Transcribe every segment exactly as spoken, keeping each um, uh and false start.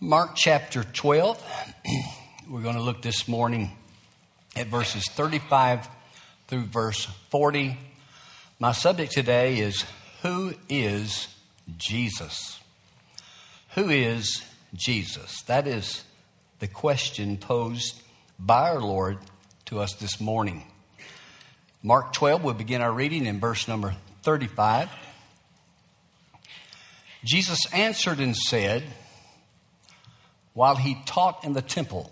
Mark chapter twelve. We're going to look this morning at verses thirty-five through verse forty. My subject today is, who is Jesus? Who is Jesus? That is the question posed by our Lord to us this morning. Mark twelve, we'll begin our reading in verse number thirty-five. Jesus answered and said, while he taught in the temple,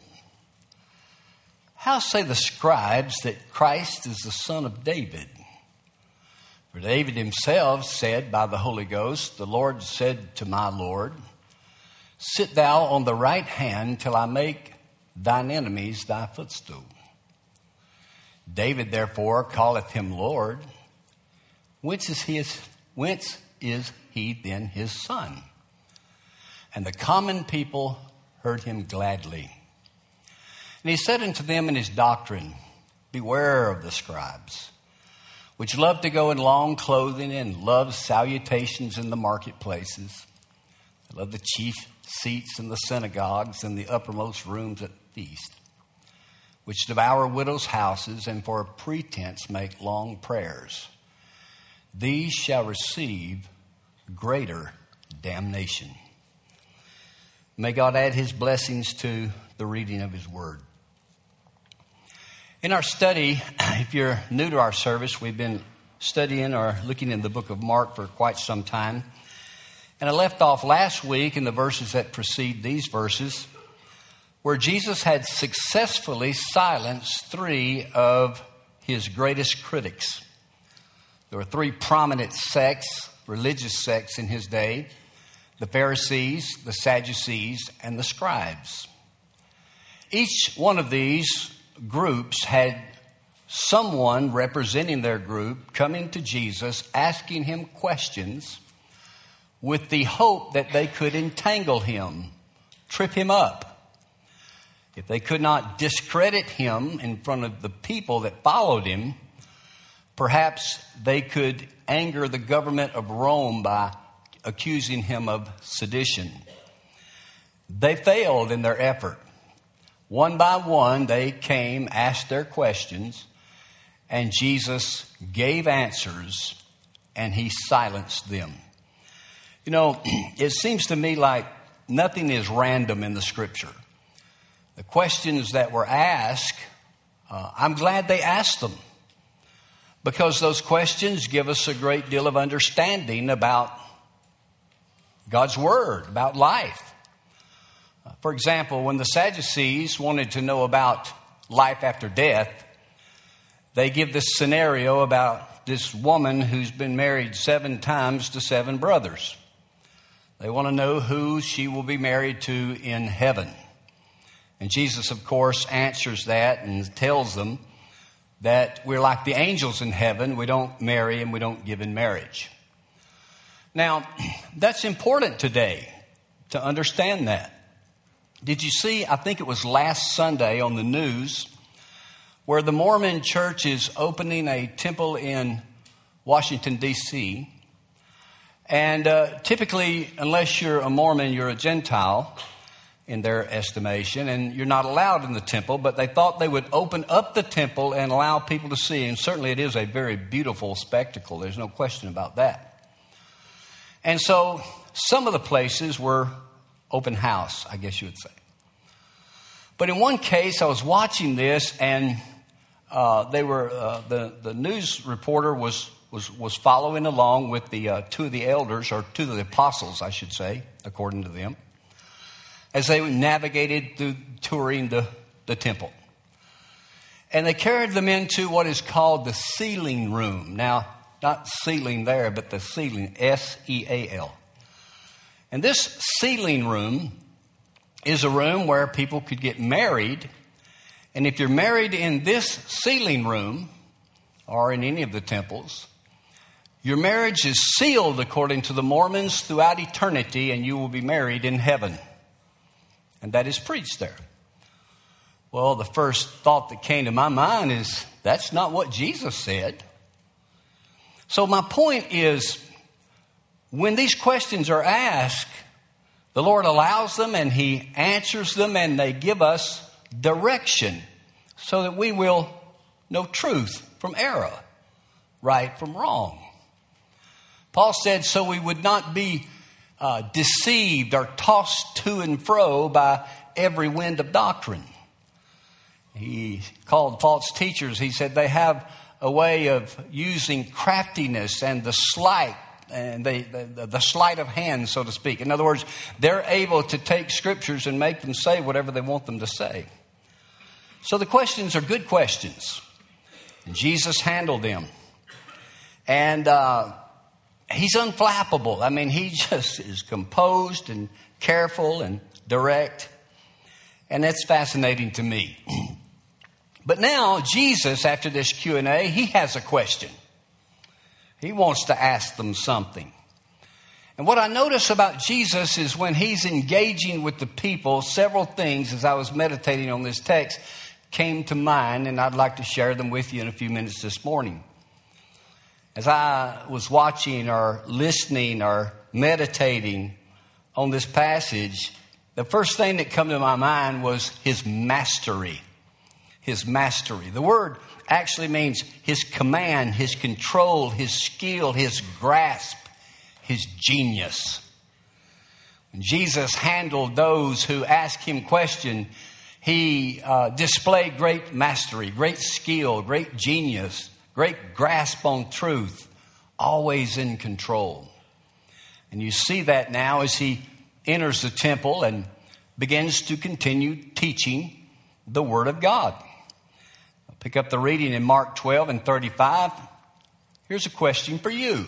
how say the scribes that Christ is the son of David? For David himself said by the Holy Ghost, the Lord said to my Lord, sit thou on the right hand till I make thine enemies thy footstool. David therefore calleth him Lord. Whence is he, whence is he then his son? And the common people heard him gladly. And he said unto them in his doctrine, beware of the scribes, which love to go in long clothing and love salutations in the marketplaces. They love the chief seats in the synagogues and the uppermost rooms at the feast, which devour widows' houses and for a pretense make long prayers. These shall receive greater damnation. May God add his blessings to the reading of his word. In our study, if you're new to our service, we've been studying or looking in the book of Mark for quite some time. And I left off last week in the verses that precede these verses, where Jesus had successfully silenced three of his greatest critics. There were three prominent sects, religious sects in his day: the Pharisees, the Sadducees, and the scribes. Each one of these groups had someone representing their group coming to Jesus, asking him questions with the hope that they could entangle him, trip him up. If they could not discredit him in front of the people that followed him, perhaps they could anger the government of Rome by accusing him of sedition. They failed in their effort. One by one, they came, asked their questions, and Jesus gave answers, and he silenced them. You know, it seems to me like nothing is random in the scripture. The questions that were asked, uh, I'm glad they asked them, because those questions give us a great deal of understanding about God's word, about life. Uh, for example, when the Sadducees wanted to know about life after death, they give this scenario about this woman who's been married seven times to seven brothers. They want to know who she will be married to in heaven. And Jesus, of course, answers that and tells them that we're like the angels in heaven. We don't marry and we don't give in marriage. Now, that's important today to understand that. Did you see, I think it was last Sunday on the news, where the Mormon church is opening a temple in Washington, D C, and uh, typically, unless you're a Mormon, you're a Gentile in their estimation, and you're not allowed in the temple, but they thought they would open up the temple and allow people to see, and certainly it is a very beautiful spectacle. There's no question about that. And so some of the places were open house, I guess you would say. But in one case, I was watching this, and uh, they were uh, the the news reporter was was was following along with the uh, two of the elders, or two of the apostles, I should say, according to them, as they navigated through touring the, the temple. And they carried them into what is called the sealing room. Now, not sealing there, but the sealing, S E A L. And this sealing room is a room where people could get married. And if you're married in this sealing room, or in any of the temples, your marriage is sealed, according to the Mormons, throughout eternity, and you will be married in heaven. And that is preached there. Well, the first thought that came to my mind is, that's not what Jesus said. So my point is, when these questions are asked, The Lord allows them and He answers them, and they give us direction so that we will know truth from error, right from wrong. Paul said, so we would not be uh, deceived or tossed to and fro by every wind of doctrine. He called false teachers, he said they have a way of using craftiness and the sleight, and they, the, the sleight of hand, so to speak. In other words, they're able to take scriptures and make them say whatever they want them to say. So the questions are good questions. And Jesus handled them. And uh, He's unflappable. I mean, He just is composed and careful and direct. And that's fascinating to me. But now, Jesus, after this Q and A, He has a question. He wants to ask them something. And what I notice about Jesus is when He's engaging with the people, several things, as I was meditating on this text, came to mind, and I'd like to share them with you in a few minutes this morning. As I was watching or listening or meditating on this passage, the first thing that came to my mind was His mastery. His mastery. The word actually means His command, His control, His skill, His grasp, His genius. When Jesus handled those who asked Him questions, He uh, displayed great mastery, great skill, great genius, great grasp on truth, always in control. And you see that now as He enters the temple and begins to continue teaching the Word of God. I'll pick up the reading in Mark twelve and thirty-five. Here's a question for you.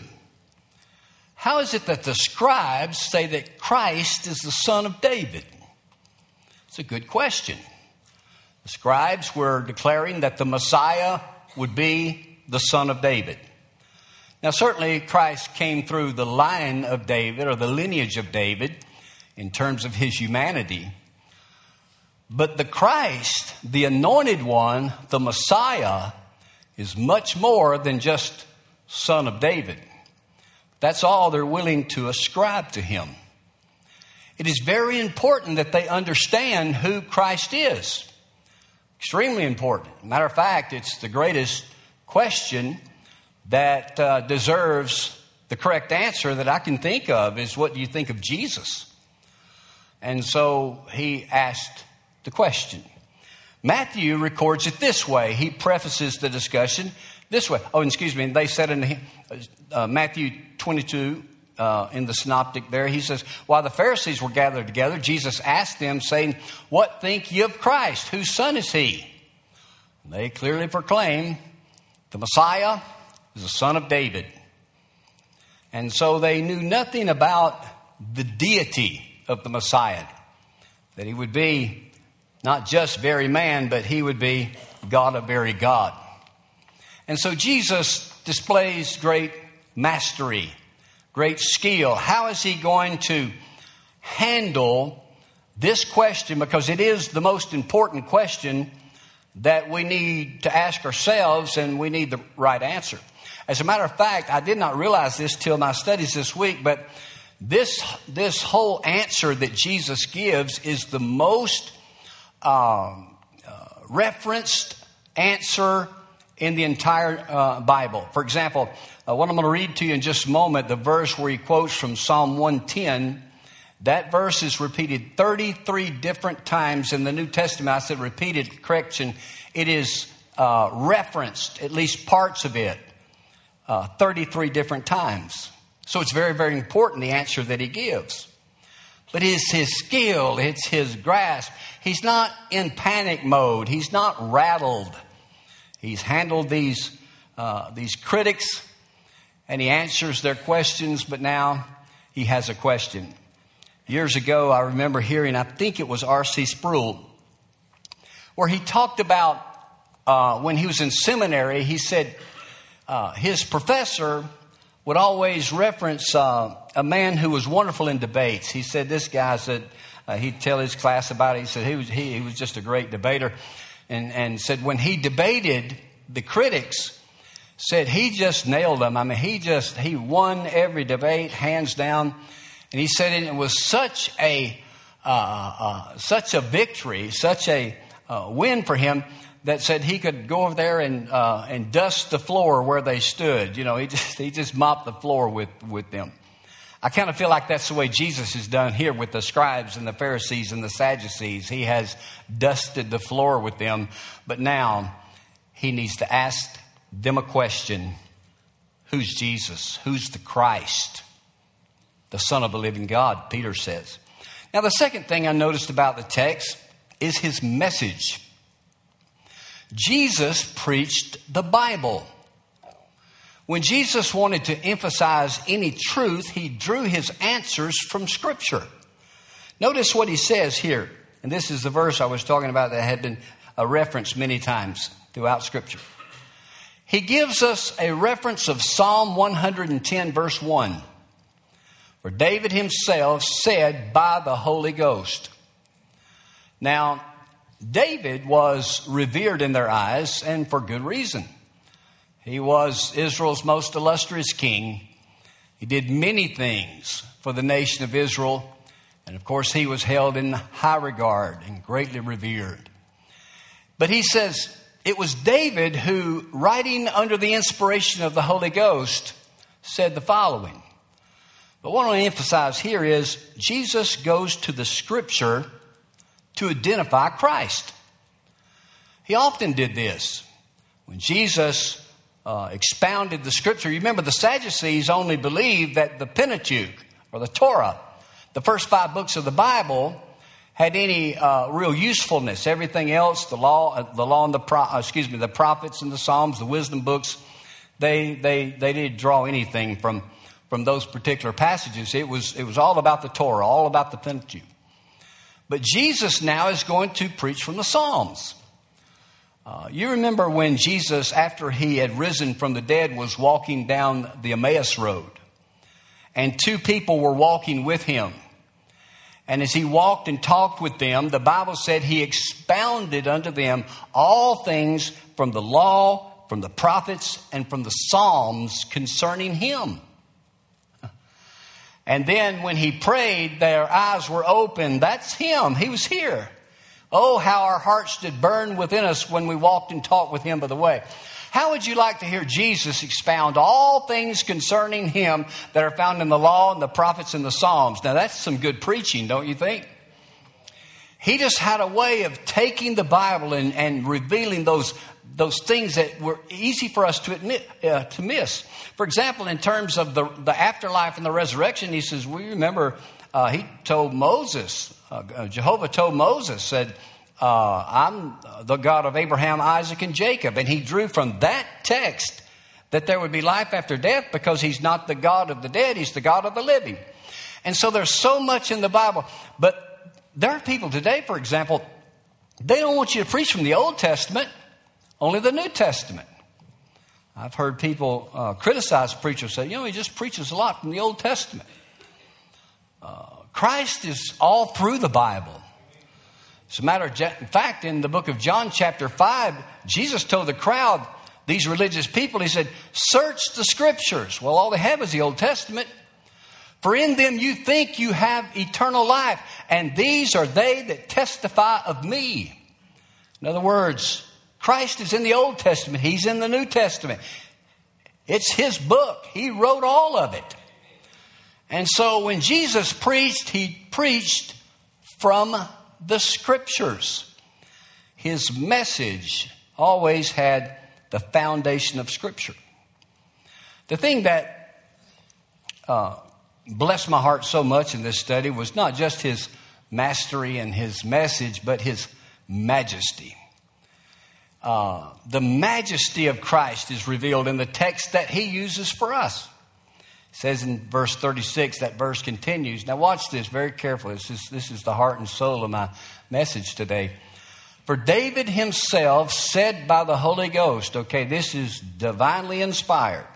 How is it that the scribes say that Christ is the son of David? It's a good question. The scribes were declaring that the Messiah would be the son of David. Now, certainly Christ came through the line of David or the lineage of David in terms of His humanity. But the Christ, the anointed one, the Messiah, is much more than just son of David. That's all they're willing to ascribe to Him. It is very important that they understand who Christ is. Extremely important. Matter of fact, it's the greatest question that uh, deserves the correct answer that I can think of is, what do you think of Jesus? And so he asked the question. Matthew records it this way. He prefaces the discussion this way. Oh, excuse me. They said in uh, Matthew twenty-two, uh, in the synoptic there, he says, while the Pharisees were gathered together, Jesus asked them, saying, what think ye of Christ? Whose son is He? And they clearly proclaim the Messiah is the son of David. And so they knew nothing about the deity of the Messiah, that He would be not just very man, but He would be God of very God. And so Jesus displays great mastery, great skill. How is He going to handle this question? Because it is the most important question that we need to ask ourselves, and we need the right answer. As a matter of fact, I did not realize this till my studies this week, but this, this whole answer that Jesus gives is the most um, uh, referenced answer in the entire uh, Bible. For example, uh, what I'm going to read to you in just a moment, the verse where He quotes from Psalm one ten, that verse is repeated thirty-three different times in the New Testament. I said repeated, correction. It is uh, referenced, at least parts of it, uh, thirty-three different times. So it's very, very important, the answer that He gives. But it's His skill, it's His grasp. He's not in panic mode. He's not rattled. He's handled these, uh, these critics, and He answers their questions, but now He has a question. Years ago, I remember hearing, I think it was R C Sproul, where he talked about uh, when he was in seminary, he said uh, his professor would always reference uh, a man who was wonderful in debates. He said this guy said, uh, he'd tell his class about it. He said he was, he, he was just a great debater, and, and said when he debated the critics, said he just nailed them. I mean, he just, he won every debate, hands down. And he said it was such a uh, uh, such a victory, such a uh, win for him, that said he could go over there and uh, and dust the floor where they stood. You know, he just he just mopped the floor with, with them. I kind of feel like that's the way Jesus has done here with the scribes and the Pharisees and the Sadducees. He has dusted the floor with them, but now he needs to ask them a question. Who's Jesus? Who's the Christ? The Son of the living God, Peter says. Now, the second thing I noticed about the text is his message. Jesus preached the Bible. When Jesus wanted to emphasize any truth, he drew his answers from Scripture. Notice what he says here. And this is the verse I was talking about that had been uh, referenced many times throughout Scripture. He gives us a reference of Psalm one hundred ten, verse one. For David himself said by the Holy Ghost. Now, David was revered in their eyes, and for good reason. He was Israel's most illustrious king. He did many things for the nation of Israel. And of course, he was held in high regard and greatly revered. But he says it was David who, writing under the inspiration of the Holy Ghost, said the following. But what I want to emphasize here is Jesus goes to the Scripture to identify Christ. He often did this. When Jesus uh, expounded the Scripture, you remember the Sadducees only believed that the Pentateuch or the Torah, the first five books of the Bible, had any uh, real usefulness. Everything else, the law, uh, the law and the pro- uh, excuse me, the prophets and the Psalms, the wisdom books, they they they didn't draw anything from from those particular passages. It was it was all about the Torah, all about the Pentateuch. But Jesus now is going to preach from the Psalms. Uh, you remember when Jesus, after he had risen from the dead, was walking down the Emmaus Road. And two people were walking with him. And as he walked and talked with them, the Bible said he expounded unto them all things from the law, from the prophets, and from the Psalms concerning him. And then when he prayed, their eyes were opened. That's him. He was here. Oh, how our hearts did burn within us when we walked and talked with him by the way. How would you like to hear Jesus expound all things concerning him that are found in the law and the prophets and the Psalms? Now, that's some good preaching, don't you think? He just had a way of taking the Bible and, and revealing those those things that were easy for us to admit, uh, to miss. For example, in terms of the, the afterlife and the resurrection, he says, we remember uh, he told Moses, uh, Jehovah told Moses, said, uh, I'm the God of Abraham, Isaac, and Jacob. And he drew from that text that there would be life after death because he's not the God of the dead, he's the God of the living. And so there's so much in the Bible. But there are people today, for example, they don't want you to preach from the Old Testament. Only the New Testament. I've heard people uh, criticize preachers, say, you know, he just preaches a lot from the Old Testament. Uh, Christ is all through the Bible. As a matter of in fact, in the book of John chapter five, Jesus told the crowd, these religious people, he said, search the Scriptures. Well, all they have is the Old Testament. For in them you think you have eternal life, and these are they that testify of me. In other words, Christ is in the Old Testament. He's in the New Testament. It's his book. He wrote all of it. And so when Jesus preached, he preached from the Scriptures. His message always had the foundation of Scripture. The thing that uh, blessed my heart so much in this study was not just his mastery and his message, but his majesty. Uh, the majesty of Christ is revealed in the text that he uses for us. It says in verse thirty-six, that verse continues. Now watch this very carefully. This is, this is the heart and soul of my message today. For David himself said by the Holy Ghost, okay, this is divinely inspired.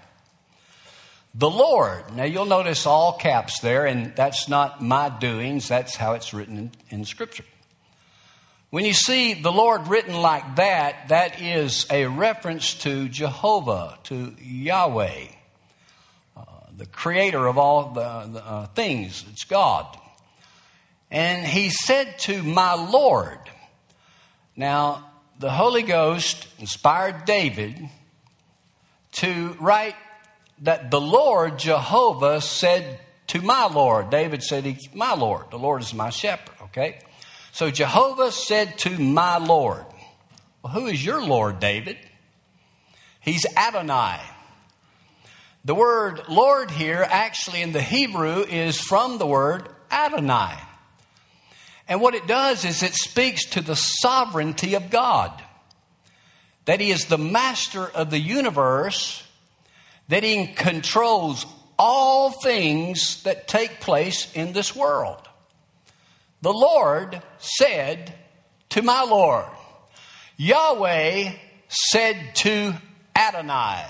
The Lord, now you'll notice all caps there, and that's not my doings. That's how it's written in, in Scripture. When you see the Lord written like that, that is a reference to Jehovah, to Yahweh. Uh, the creator of all the, the uh, things. It's God. And he said to my Lord. Now, the Holy Ghost inspired David to write that the Lord Jehovah said to my Lord. David said, he, my Lord. The Lord is my shepherd, okay? So Jehovah said to my Lord. Well, who is your Lord, David? He's Adonai. The word Lord here actually in the Hebrew is from the word Adonai. And what it does is it speaks to the sovereignty of God. That he is the master of the universe, that he controls all things that take place in this world. The Lord said to my Lord. Yahweh said to Adonai.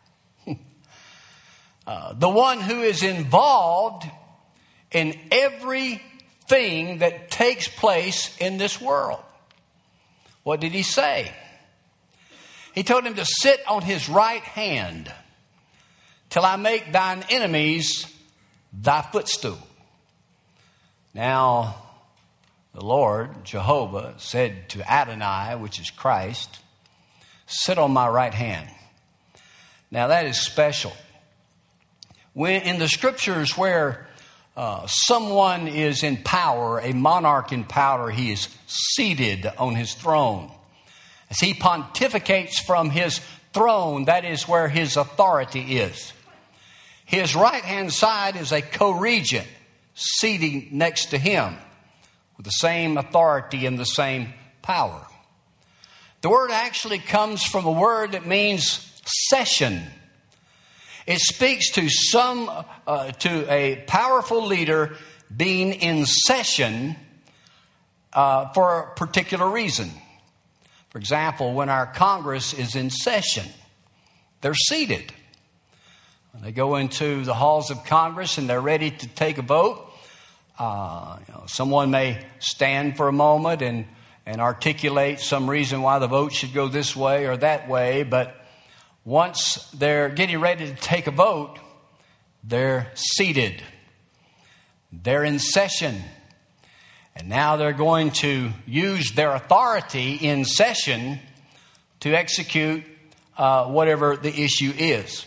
uh, the one who is involved in everything that takes place in this world. What did he say? He told him to sit on his right hand till I make thine enemies thy footstool. Now, the Lord, Jehovah, said to Adonai, which is Christ, sit on my right hand. Now, that is special. When in the scriptures where uh, someone is in power, a monarch in power, he is seated on his throne. As he pontificates from his throne, that is where his authority is. His right-hand side is a co-regent seating next to him with the same authority and the same power. The word actually comes from a word that means session. It speaks to some, uh, to a powerful leader being in session uh, for a particular reason. For example, when our Congress is in session, they're seated. When they go into the halls of Congress and they're ready to take a vote, uh, you know, someone may stand for a moment and, and articulate some reason why the vote should go this way or that way. But once they're getting ready to take a vote, they're seated. They're in session. And now they're going to use their authority in session to execute uh, whatever the issue is.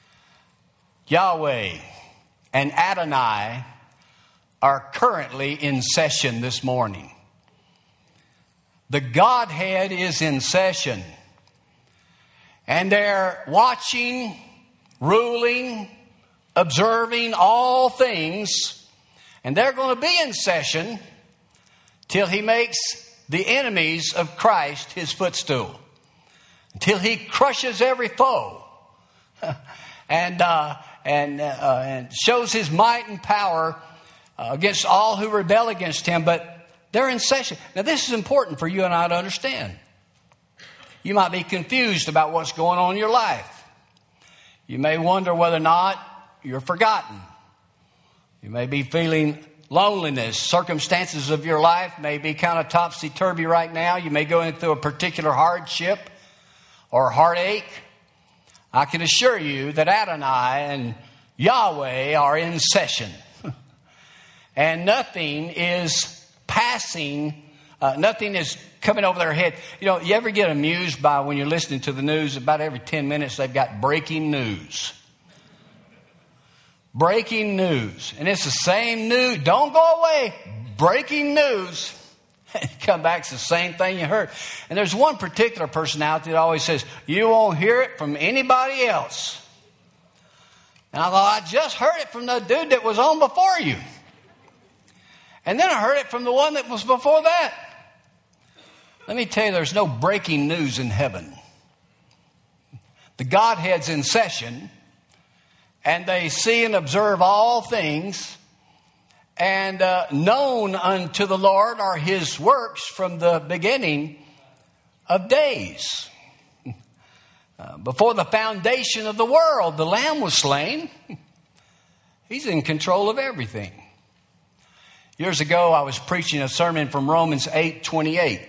Yahweh and Adonai are currently in session this morning. The Godhead is in session. And they're watching, ruling, observing all things. And they're going to be in session till he makes the enemies of Christ his footstool. Until he crushes every foe. and, uh, and, uh, and shows his might and power uh, against all who rebel against him. But they're in session. Now this is important for you and I to understand. You might be confused about what's going on in your life. You may wonder whether or not you're forgotten. You may be feeling loneliness. Circumstances of your life may be kind of topsy-turvy right now. You may go through a particular hardship or heartache. I can assure you that Adonai and Yahweh are in session. And nothing is passing, uh, nothing is coming over their head. You know, you ever get amused by when you're listening to the news, about every ten minutes they've got breaking news. Breaking news. And it's the same news. Don't go away. Breaking news. Come back, it's the same thing you heard. And there's one particular personality that always says, you won't hear it from anybody else. And I thought, I just heard it from the dude that was on before you. And then I heard it from the one that was before that. Let me tell you, there's no breaking news in heaven. The Godhead's in session, and they see and observe all things, and uh, known unto the Lord are his works from the beginning of days. Uh, before the foundation of the world, the Lamb was slain. He's in control of everything. Years ago, I was preaching a sermon from Romans eight twenty-eight.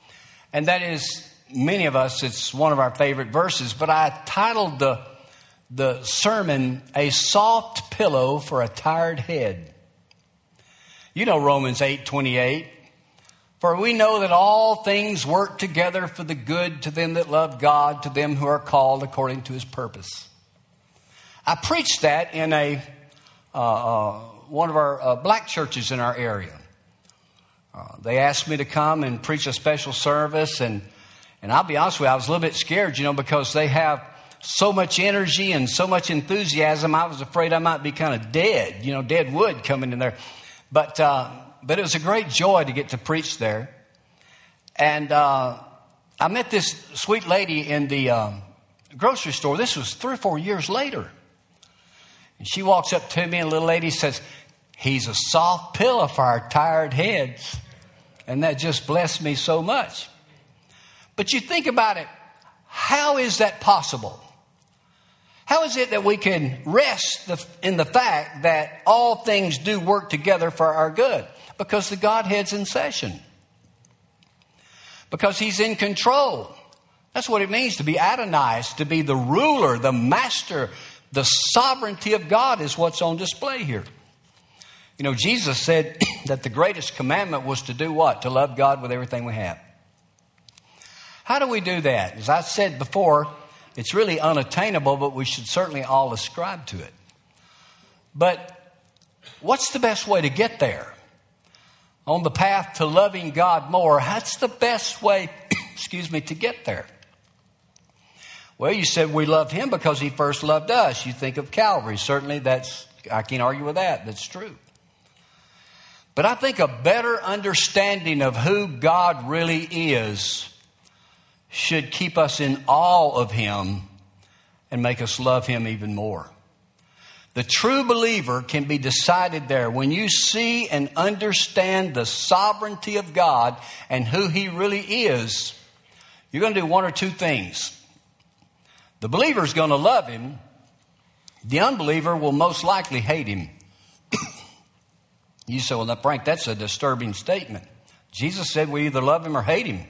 And that is, many of us, it's one of our favorite verses. But I titled the, the sermon, A Soft Pillow for a Tired Head. You know Romans eight twenty-eight. For we know that all things work together for the good to them that love God, to them who are called according to his purpose. I preached that in a uh, uh, one of our uh, black churches in our area. Uh, they asked me to come and preach a special service, and and I'll be honest with you, I was a little bit scared, you know, because they have so much energy and so much enthusiasm. I was afraid I might be kind of dead, you know, dead wood coming in there. But uh, but it was a great joy to get to preach there. And uh, I met this sweet lady in the uh, grocery store. This was three or four years later. And she walks up to me, and the little lady says, he's a soft pillow for our tired heads. And that just blessed me so much. But you think about it, how is that possible? How is it that we can rest the, in the fact that all things do work together for our good? Because the Godhead's in session. Because he's in control. That's what it means to be Adonai, to be the ruler, the master. The sovereignty of God is what's on display here. You know, Jesus said that the greatest commandment was to do what? To love God with everything we have. How do we do that? As I said before, it's really unattainable, but we should certainly all ascribe to it. But what's the best way to get there? On the path to loving God more, that's the best way, excuse me, to get there. Well, you said we love him because he first loved us. You think of Calvary. Certainly that's, I can't argue with that. That's true. But I think a better understanding of who God really is should keep us in awe of him and make us love him even more. The true believer can be decided there. When you see and understand the sovereignty of God and who he really is, you're going to do one or two things. The believer is going to love him. The unbeliever will most likely hate him. You say, well, now, Frank, that's a disturbing statement. Jesus said we either love him or hate him.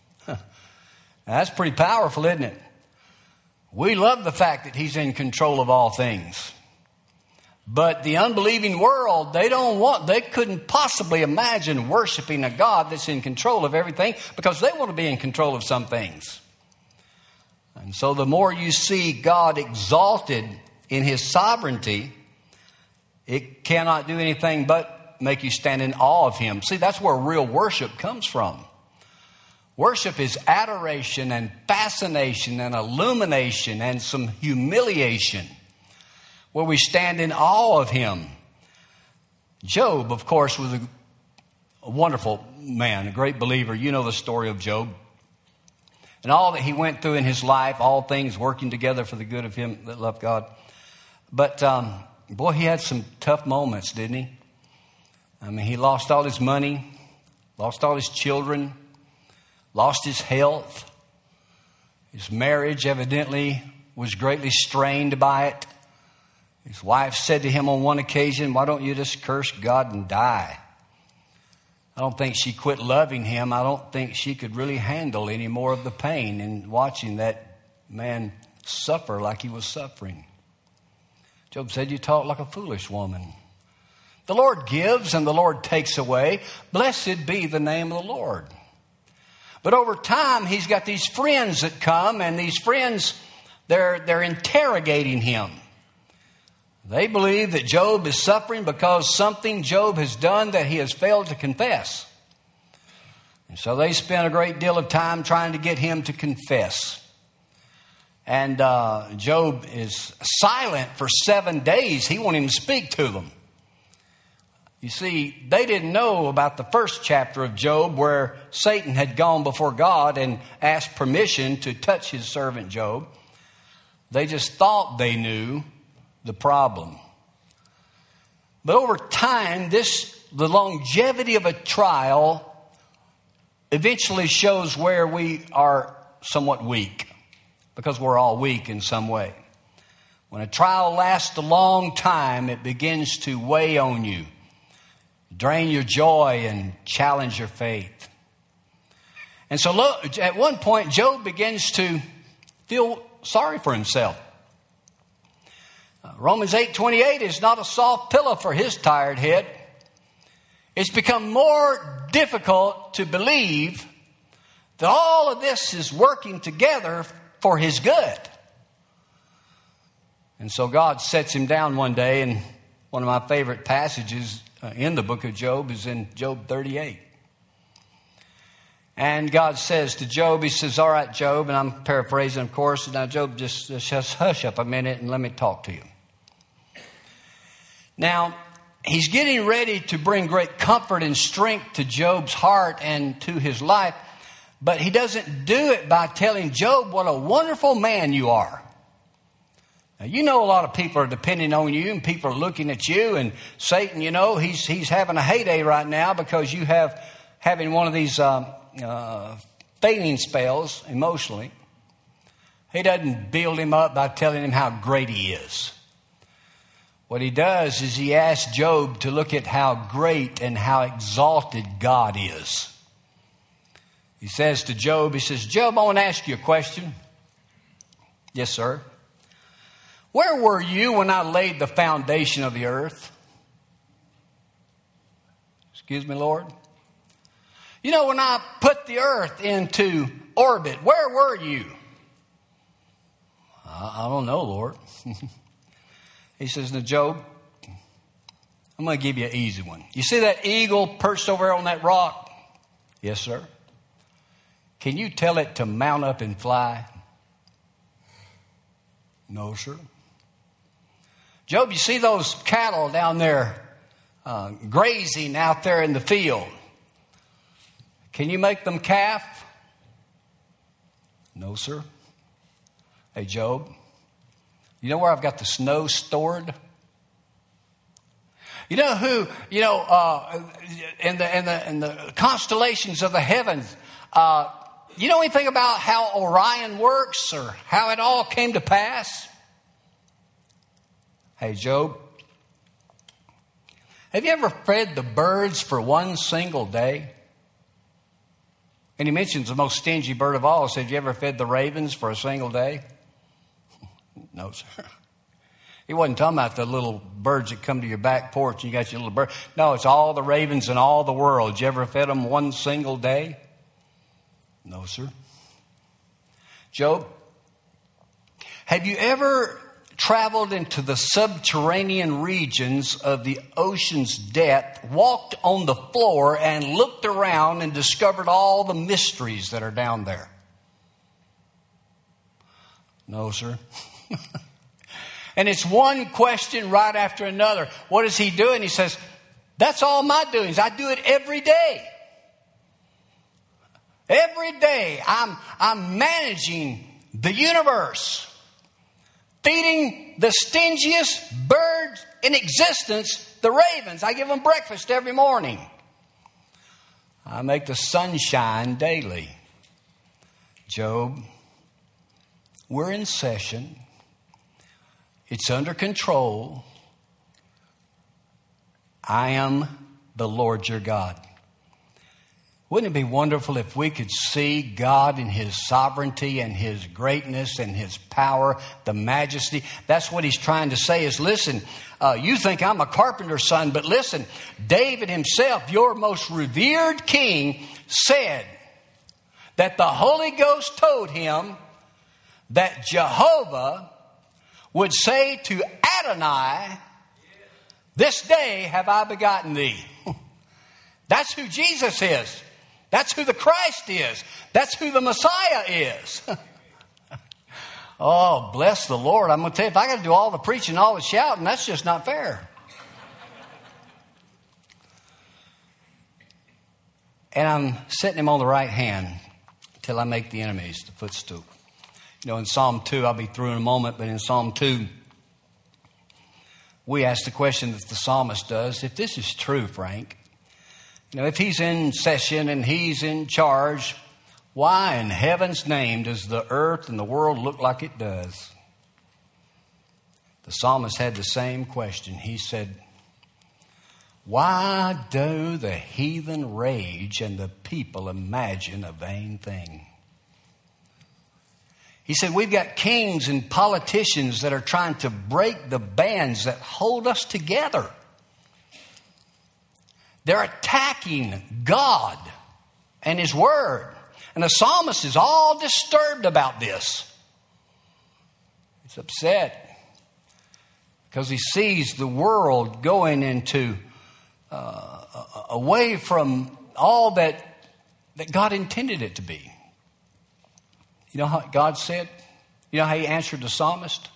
That's pretty powerful, isn't it? We love the fact that he's in control of all things. But the unbelieving world, they don't want, they couldn't possibly imagine worshiping a God that's in control of everything because they want to be in control of some things. And so the more you see God exalted in his sovereignty, it cannot do anything but make you stand in awe of him. See, that's where real worship comes from. Worship is adoration and fascination and illumination and some humiliation where we stand in awe of him. Job, of course, was a, a wonderful man, a great believer. You know the story of Job. And all that he went through in his life, all things working together for the good of him that loved God. But, um, boy, he had some tough moments, didn't he? I mean, he lost all his money, lost all his children, lost his health. His marriage evidently was greatly strained by it. His wife said to him on one occasion, why don't you just curse God and die? I don't think she quit loving him. I don't think she could really handle any more of the pain in watching that man suffer like he was suffering. Job said, you talk like a foolish woman. The Lord gives and the Lord takes away. Blessed be the name of the Lord. But over time, he's got these friends that come, and these friends, they're, they're interrogating him. They believe that Job is suffering because something Job has done that he has failed to confess. And so they spent a great deal of time trying to get him to confess. And uh, Job is silent for seven days. He won't even speak to them. You see, they didn't know about the first chapter of Job where Satan had gone before God and asked permission to touch his servant Job. They just thought they knew the problem. But over time, this the longevity of a trial eventually shows where we are somewhat weak, because we're all weak in some way. When a trial lasts a long time, it begins to weigh on you, drain your joy, and challenge your faith. And so look, at one point, Job begins to feel sorry for himself. Uh, Romans eight twenty-eight is not a soft pillow for his tired head. It's become more difficult to believe that all of this is working together for his good. And so God sets him down one day, and one of my favorite passages uh, in the book of Job is in Job thirty-eight. And God says to Job, he says, all right, Job, and I'm paraphrasing, of course. Now, Job, just, just hush up a minute and let me talk to you. Now, he's getting ready to bring great comfort and strength to Job's heart and to his life, but he doesn't do it by telling Job what a wonderful man you are. Now, you know a lot of people are depending on you, and people are looking at you, and Satan, you know, he's he's having a heyday right now because you have having one of these um, uh, failing spells emotionally. He doesn't build him up by telling him how great he is. What he does is he asks Job to look at how great and how exalted God is. He says to Job, he says, Job, I want to ask you a question. Yes, sir. Where were you when I laid the foundation of the earth? Excuse me, Lord. You know, when I put the earth into orbit, where were you? I, I don't know, Lord. He says to Job, I'm going to give you an easy one. You see that eagle perched over on that rock? Yes, sir. Can you tell it to mount up and fly? No, sir. Job, you see those cattle down there uh, grazing out there in the field? Can you make them calf? No, sir. Hey, Job, you know where I've got the snow stored? You know who, you know, uh, in the in the in the constellations of the heavens, uh, you know anything about how Orion works or how it all came to pass? Hey, Job, have you ever fed the birds for one single day? And he mentions the most stingy bird of all. He said, have you ever fed the ravens for a single day? No, sir. He wasn't talking about the little birds that come to your back porch and you got your little bird. No, it's all the ravens in all the world. You ever fed them one single day? No, sir. Job, have you ever traveled into the subterranean regions of the ocean's depth, walked on the floor and looked around and discovered all the mysteries that are down there? No, sir. And it's one question right after another. What is he doing? He says, that's all my doings. I do it every day. Every day I'm, I'm managing the universe, feeding the stingiest birds in existence, the ravens. I give them breakfast every morning. I make the sun shine daily. Job, we're in session. It's under control. I am the Lord your God. Wouldn't it be wonderful if we could see God in His sovereignty and His greatness and His power, the majesty? That's what He's trying to say is, listen, uh, you think I'm a carpenter's son, but listen, David himself, your most revered king, said that the Holy Ghost told him that Jehovah would say to Adonai, this day have I begotten thee. That's who Jesus is. That's who the Christ is. That's who the Messiah is. Oh, bless the Lord. I'm going to tell you, if I got to do all the preaching, all the shouting, that's just not fair. And I'm setting him on the right hand till I make the enemies the footstool. You know, in Psalm two, I'll be through in a moment, but in Psalm two, we ask the question that the psalmist does. If this is true, Frank, you know, if he's in session and he's in charge, why in heaven's name does the earth and the world look like it does? The psalmist had the same question. He said, why do the heathen rage and the people imagine a vain thing? He said, we've got kings and politicians that are trying to break the bands that hold us together. They're attacking God and His Word. And the psalmist is all disturbed about this. He's upset because he sees the world going into, uh, away from all that, that God intended it to be. You know how God said? You know how He answered the psalmist?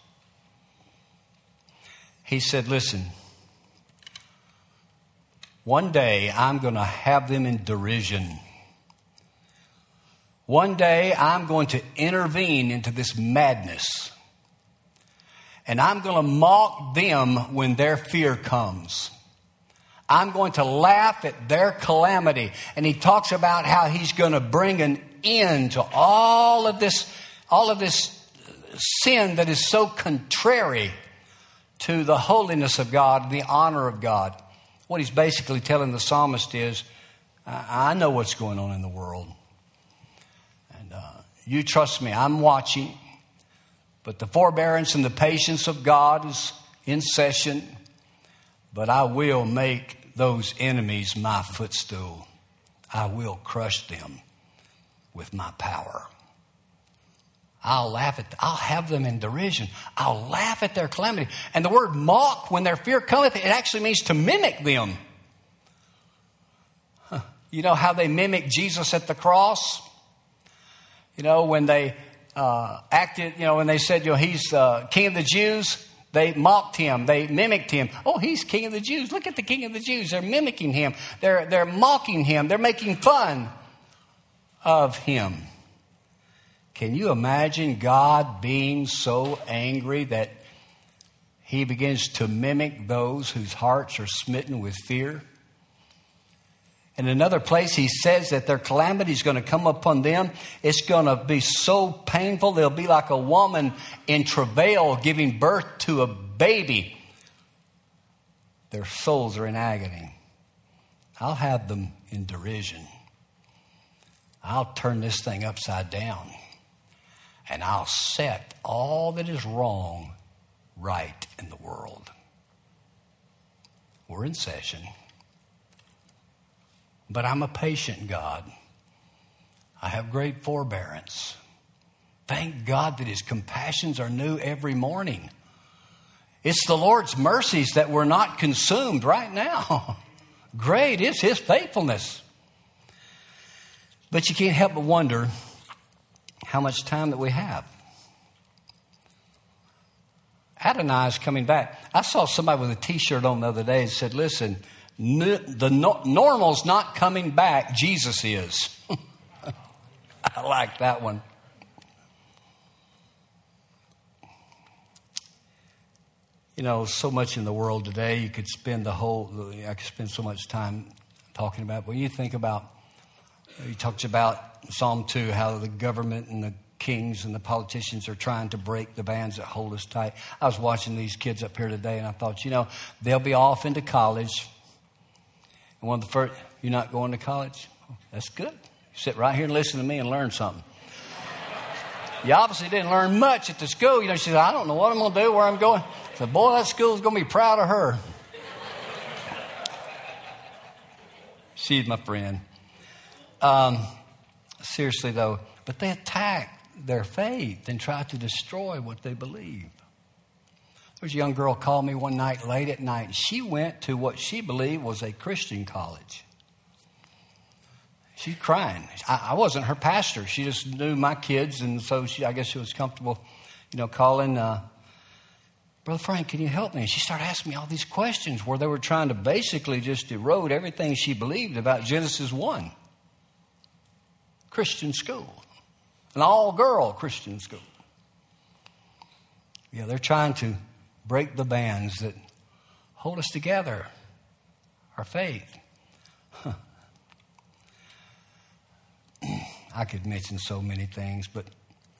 He said, listen, one day I'm going to have them in derision. One day I'm going to intervene into this madness. And I'm going to mock them when their fear comes. I'm going to laugh at their calamity. And he talks about how he's going to bring an end to all of this, all of this sin that is so contrary to the holiness of God and the honor of God. What he's basically telling the psalmist is, I know what's going on in the world. And uh, you trust me, I'm watching. But the forbearance and the patience of God is in session. But I will make those enemies my footstool. I will crush them with my power. I'll laugh at, I'll have them in derision. I'll laugh at their calamity. And the word mock, when their fear cometh, it actually means to mimic them. Huh. You know how they mimic Jesus at the cross? You know, when they uh, acted, you know, when they said, you know, he's uh, King of the Jews, they mocked him. They mimicked him. Oh, he's King of the Jews. Look at the King of the Jews. They're mimicking him. They're, they're mocking him. They're making fun of him. Can you imagine God being so angry that He begins to mimic those whose hearts are smitten with fear? In another place, He says that their calamity is going to come upon them. It's going to be so painful. They'll be like a woman in travail giving birth to a baby. Their souls are in agony. I'll have them in derision. I'll turn this thing upside down. And I'll set all that is wrong right in the world. We're in session. But I'm a patient God. I have great forbearance. Thank God that His compassions are new every morning. It's the Lord's mercies that we're not consumed right now. Great is His faithfulness. But you can't help but wonder how much time that we have. Adonai is coming back. I saw somebody with a t-shirt on the other day and said, listen, n- the no- normal's not coming back, Jesus is. I like that one. You know, so much in the world today, you could spend the whole, I could spend so much time talking about. When you think about, he talks about Psalm two, how the government and the kings and the politicians are trying to break the bands that hold us tight. I was watching these kids up here today, and I thought, you know, they'll be off into college. And one of the first, you're not going to college? That's good. Sit right here and listen to me and learn something. You obviously didn't learn much at the school. You know, she said, I don't know what I'm going to do, where I'm going. I said, boy, that school's going to be proud of her. She's my friend. Um, seriously, though, but they attack their faith and try to destroy what they believe. There was a young girl called me one night, late at night, and she went to what she believed was a Christian college. She's crying. I, I wasn't her pastor. She just knew my kids, and so she, I guess she was comfortable, you know, calling, uh, Brother Frank, can you help me? And she started asking me all these questions where they were trying to basically just erode everything she believed about Genesis one. Christian school. An all-girl Christian school. Yeah, they're trying to break the bands that hold us together. Our faith. Huh. I could mention so many things, but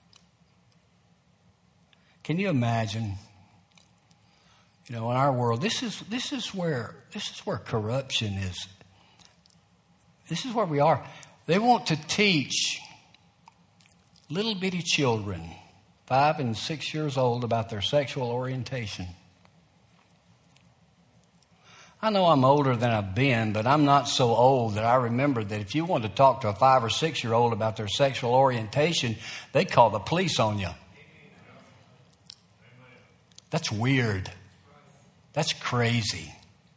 can you imagine, you know, in our world, this is this is where this is where corruption is. This is where we are. They want to teach little bitty children five and six years old about their sexual orientation. I know I'm older than I've been, but I'm not so old that I remember that if you wanted to talk to a five or six year old about their sexual orientation, they call the police on you. That's weird. That's crazy.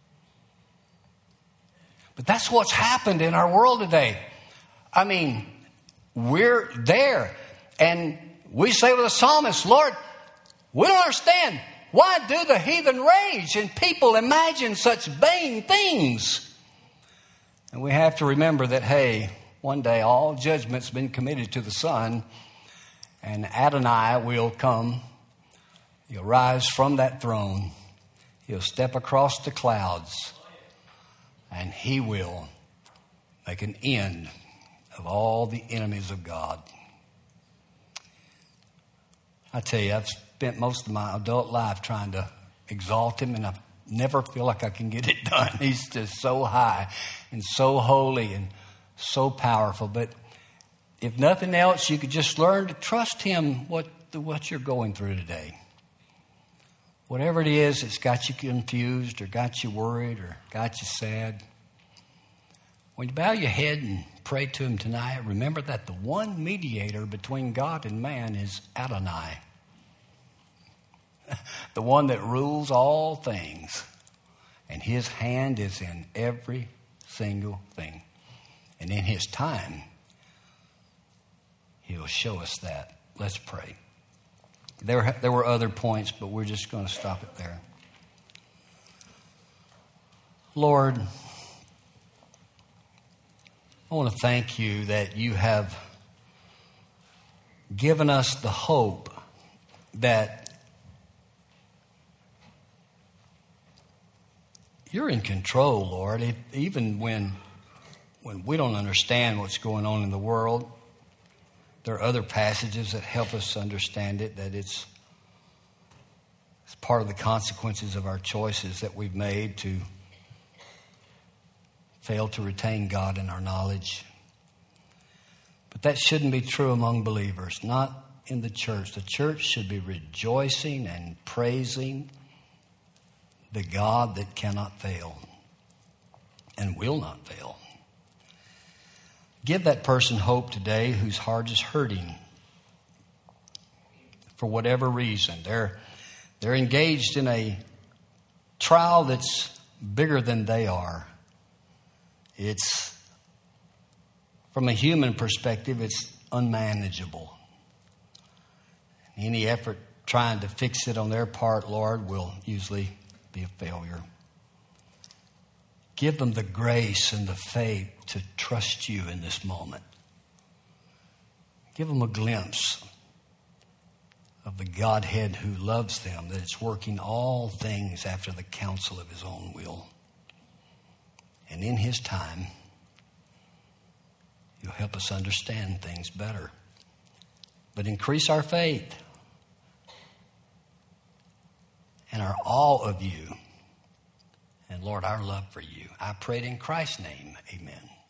But that's what's happened in our world today. I mean, we're there. And we say with the psalmist, Lord, we don't understand. Why do the heathen rage and people imagine such vain things? And we have to remember that, hey, one day all judgment's been committed to the Son, and Adonai will come. He'll rise from that throne. He'll step across the clouds, and he will make an end of all the enemies of God. I tell you, I've spent most of my adult life trying to exalt him, and I never feel like I can get it done. He's just so high and so holy and so powerful. But if nothing else, you could just learn to trust him what, what you're going through today. Whatever it is that's got you confused or got you worried or got you sad, when you bow your head and pray to him tonight, remember that the one mediator between God and man is Adonai. The one that rules all things. And his hand is in every single thing. And in his time, he'll show us that. Let's pray. There, there were other points, but we're just going to stop it there. Lord, I want to thank you that you have given us the hope that you're in control, Lord, if, even when, when we don't understand what's going on in the world. There are other passages that help us understand it, that it's, it's part of the consequences of our choices that we've made to fail to retain God in our knowledge. But that shouldn't be true among believers, not in the church. The church should be rejoicing and praising the God that cannot fail and will not fail. Give that person hope today whose heart is hurting for whatever reason. They're, they're engaged in a trial that's bigger than they are. It's, from a human perspective, it's unmanageable. Any effort trying to fix it on their part, Lord, will usually be a failure. Give them the grace and the faith to trust you in this moment. Give them a glimpse of the Godhead who loves them, that it's working all things after the counsel of his own will. And in his time, you'll help us understand things better. But increase our faith and our awe of you. And Lord, our love for you. I pray it in Christ's name. Amen.